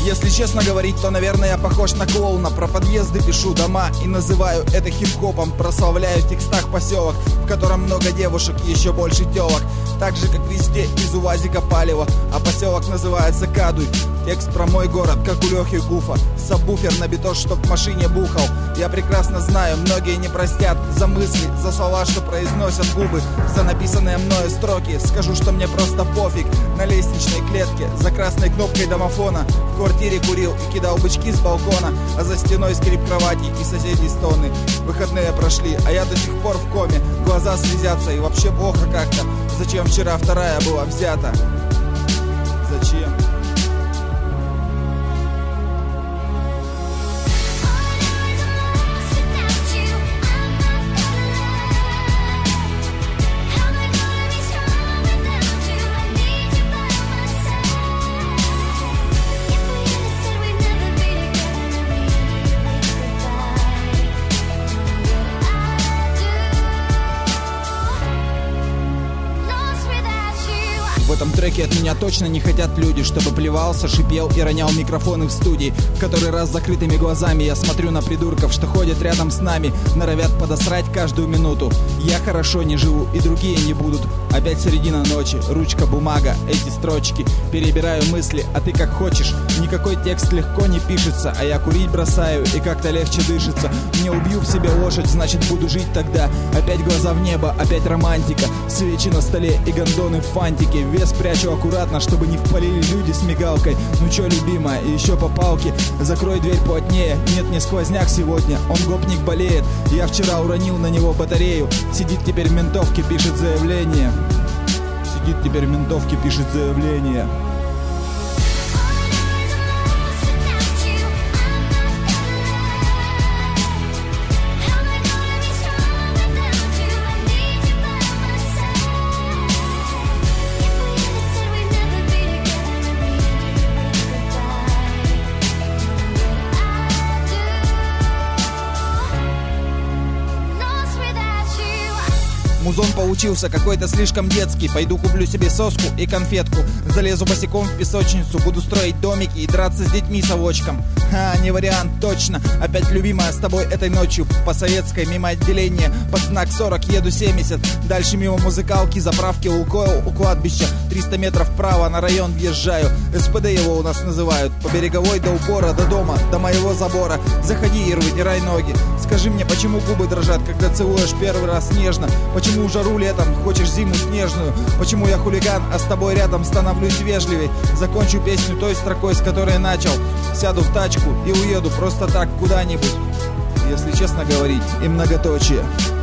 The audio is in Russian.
Если честно говорить, то, наверное, я похож на клоуна. Про подъезды пишу, дома и называю это хип-хопом. Прославляю в текстах поселок, в котором много девушек и еще больше телок. Так же, как везде из УАЗика палево. А поселок называется Кадуй. Текст про мой город, как у Лехи Гуфа. Сабвуфер на бетон, чтоб в машине бухал. Я прекрасно знаю, многие не простят за мысли, за слова, что произносят губы, за написанные мною строки. Скажу, что мне просто пофиг. На лестничной клетке, за красной кнопкой домофона, в квартире курил и кидал бычки с балкона, а за стеной скрип кровати и соседей стоны. Выходные прошли, а я до сих пор в коме. Глаза слезятся и вообще плохо как-то. Зачем вчера вторая была взята? Зачем? В этом треке от меня точно не хотят люди, чтобы плевался, шипел и ронял микрофоны в студии. В который раз с закрытыми глазами я смотрю на придурков, что ходят рядом с нами, норовят подосрать каждую минуту. Я хорошо не живу, и другие не будут. Опять середина ночи, ручка, бумага, эти строчки. Перебираю мысли, а ты как хочешь. Никакой текст легко не пишется, а я курить бросаю, и как-то легче дышится. Не убью в себе лошадь, значит буду жить тогда. Опять глаза в небо, опять романтика. Свечи на столе и гондоны в фантике. Вес прячу аккуратно, чтобы не впалили люди с мигалкой. Ну чё, любимая, и еще по палке. Закрой дверь плотнее, нет, не сквозняк сегодня. Он гопник болеет, я вчера уронил на него батарею. Сидит теперь в ментовке, пишет заявление. Сидит теперь в ментовке, пишет заявление. Музон получился какой-то слишком детский. Пойду куплю себе соску и конфетку. Залезу босиком в песочницу, буду строить домики и драться с детьми совочком. Не вариант, точно. Опять любимая с тобой этой ночью. По советской, мимо отделения. Под знак 40 еду 70. Дальше мимо музыкалки, заправки Лукойл у кладбища. 300 метров вправо на район въезжаю. СПД его у нас называют. По береговой до упора, до дома, до моего забора. Заходи и вытирай ноги. Скажи мне, почему губы дрожат, когда целуешь первый раз нежно? Почему жару летом хочешь зиму снежную? Почему я хулиган, а с тобой рядом становлюсь вежливей? Закончу песню той строкой, с которой начал. Сяду в тачку и уеду просто так куда-нибудь. Если честно говорить, и многоточие.